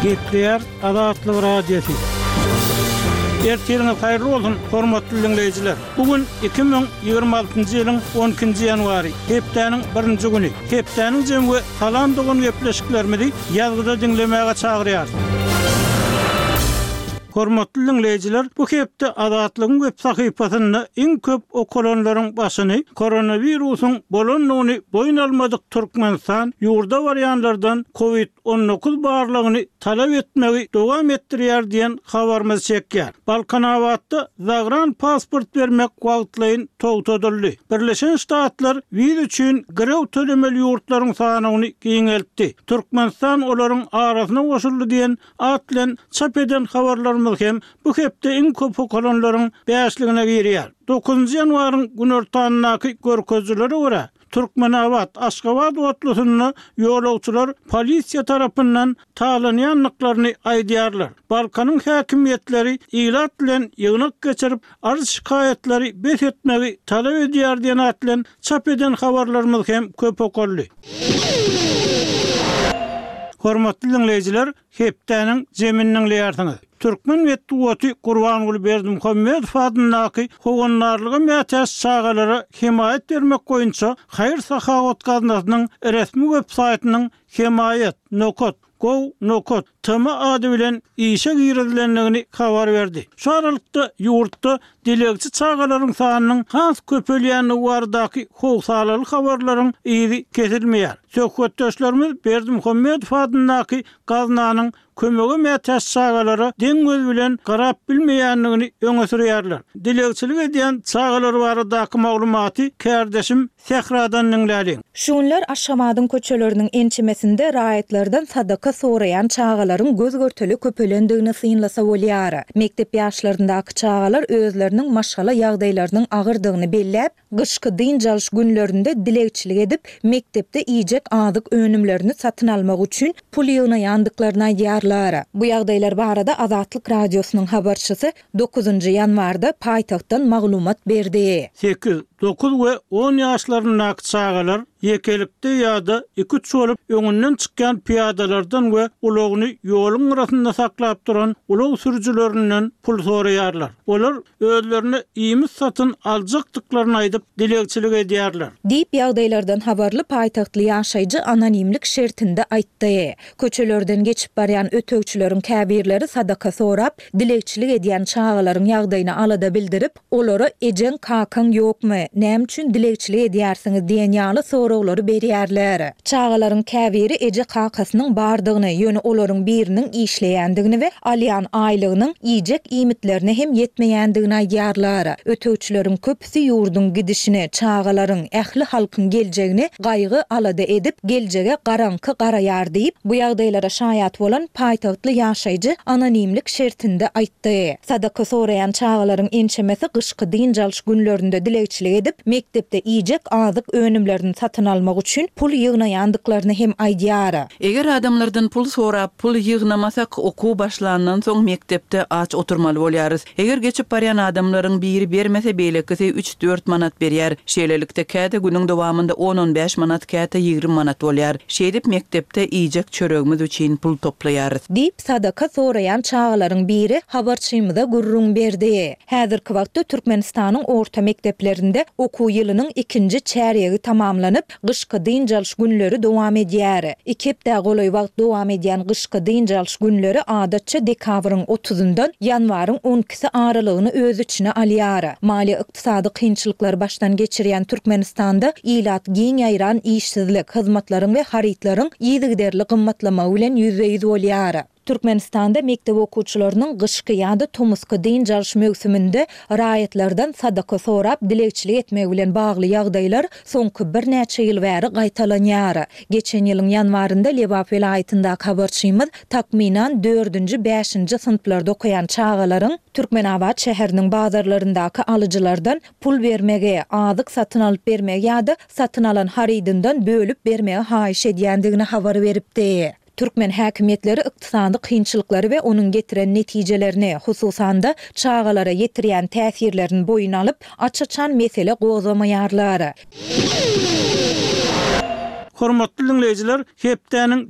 Gepleyer Adatlyk radiosu. Ertiriniz hayırlı olsun, hormatly dinleyijiler. Bugün 2026-njy ýylyň 12-nji ýanwary, hepdeniň 1-nji güni. Hepdeniň jemgy talan dogan gepleşiklerimizi ýazgyda dinlemäge çagyrýar. Hormatly dinleyijiler, bu hepde Adatlygyň web sahypasynda iň köp okulanlaryň başyny koronawirusyň bolanlygyny boyun almadyk Türkmenistan ýurda barýanlardan COVID-19 barlygyny talap etmegi dowam etdirýär diýen habarymyz çekýär. Balkan awatda zagran pasport bermek wagtlaryň togtadyldy. Birleşen Ştatlar wiz üçin girew tölemeli ýurtlaryň sanyny giňeltdi. Türkmenistan olaryň arasyna goşuldy diýen at bilen çap eden habarlar hem bu hepde iň köp okulanlaryň bäşligine girýär. 9-njy ýanwaryň günortanyňky görkezlere görä Türkmenawat, Aşgabat otlusyny ýolagçylar polisiýa tarapyndan talanýanlyklaryny aýdýarlar. Balkanyň häkimiýetleri ilat bilen ýygnak geçirip arz şikaýetleri bet etmegi talap edýär diýen at bilen çap eden habarlarymyz hem köp okuldy. Hormatly dinleyijiler, hepdeniň jeminiň leýärsiňiz. Türkmen Metduwaty Gurbangul Berdimuhammedow adynyňky howanlarlygy mätäs çağalara himayet bermek goýunça Haýyr Sahawat gaznasynyň resmi web saýtynyň himayet.gov.nokot ady bilen işe girilenligini habar berdi. Şu aralykda ýurtda dilegçi çağalaryň sanynyň has köpelýäni bardaky howsalalyk habarlaryň ýeri kesilmeýär. Söhbetdeşlerimiz Berdimuhammedow adynyňky gaznanyň kömegi mätäs çağalara deňgöz bilen garap bilmeýänligini öňe sürýärler. Dilegçilik edýän çağalar baradaky maglumaty kärdeşim Sehradan dinläliň. Şunlar Aşgabatyň köçeleriniň ençemesinde raýatlardan sadaka soraýan çağalaryň göz görteli köpelendigini syňlasa bolýar. Mektep ýaşlaryndaky çağalar özleriniň maşgala ýagdaýlarynyň agyrdygyny belläp, gyşky dyn çalyş günlerinde dilegçilik edip, mektepde iýjek adyk önümlerini satyn almak üçin pul ýygnaýandyklaryna ýarlar. Bu ýagdaýlar barada Adatlyk radiosynyň habarçysy 9-njy ýanwarda paýtagtdan maglumat berdi. 8, 9 we 10 ýaşlarynyň çağalar yekelikde ýa-da 2-3 bolup öňünden çykýan piýadalardan we ulagyny ýoluň arasynda saklap duran ulag sürüjilerinden pul soraýarlar. Olar özlerini iýmis satyn aljakdyklaryny aýdyp dilegçilik edýärler. Diýip ýagdaýlardan habarly paýtaktly ýaşaýjy anonimlik şertinde aýtdy. Köçelerden geçip barýan ötögçüleriň käbirleri sadaka sorap, dilegçilik edýän çağalaryň ýagdaýyny alada bildirip, olara ejen kakan ýokmy, näme üçin dilegçilik edýärsiňiz diýen ýaly soraglary berýärler. Çağalaryň käbiri eje kakasynyň bardygyny, ýöne olaryň biriniň işleýändigini we alýan aýlygynyň iýjek iýmitlerine hem ýetmeýändigini aýdýarlar. Ötögçüleriň köpüsi ýurdun gidişini, çağalaryň ähli halkyň geljegini gaýgy alada edip, geljege garanky garaýar diýip, bu ýagdaýlara şaýat bolan paýtaktly ýaşaýjy anonimlik şertinde aýtdy. Sadaka soraýan çağalaryň ençemesi gyşky dyn çalyş günlerinde dilegçilik edip, mektepde iýjek adyk önümlerini satyn almak üçin pul ýygnaýandyklaryny hem aýdýar. Eger adamlardan pul sorap, pul ýygnamasak okuw başlanandan soň mektepde aç oturmaly bolýarys. Eger geçip barýan adamlaryň biri bermese beýlekisi 3-4 manat berýär. Şeýlelikde käte günüň dowamında 10-15 manat, käte 20 manat bolýar. Şeýdip mektepde iýjek çöregimiz üçin pul toplaýarys. Diýip sadaka soraýan çağalaryň biri habarçymyza gurrun berdi. Häzirki wagtda Türkmenistanyň orta mekteplerinde okuw ýylynyň 2-nji çäregi tamamlanyp, gyşky dyn çalyş günleri dowam edýär. 2 hepde goly wagt dowam edýän gyşky dyn çalyş günleri adatça dekabryň 30-ndan ýanwaryň 12-si aralygyny öz içine alýar. Mali ykdysady kynçylyklar başdan geçirýän Türkmenistanda ilat giň ýaýran işsizlik, hyzmatlaryň we haritlaryň ýygyderli gymmatlama bilen ýüzbeýiz bolýar. Türkmenistanda mektep okuwçylarynyň gyşky ýa-da tomuska dyn çalyş mögsüminde raýatlardan sadaka sorap dilegçilik etmek bilen bagly ýagdaýlar soňky bir näçe ýyl bäri gaýtalanýar. Geçen ýylyň ýanwarynda Lebap vilayatyndaky habarçymyz takminan 4-nji 5-nji synplarda okuyan çağalaryň Türkmenawat şäheriniň bazarlaryndaky alyjylardan pul bermege, adyk satyn alyp bermege ýa-da satyn alan haridyndan bölüp bermege haýyş edýändigini habar beripdi. Türkmen häkimiýetleri ykdysady kynçylyklary we onuň getiren netijelerini, hususan da çağalara ýetirýän täsirlerini boyun alyp, açaçan mesele gozamaýarlar. Hormatly dinleyijiler, hepdeniň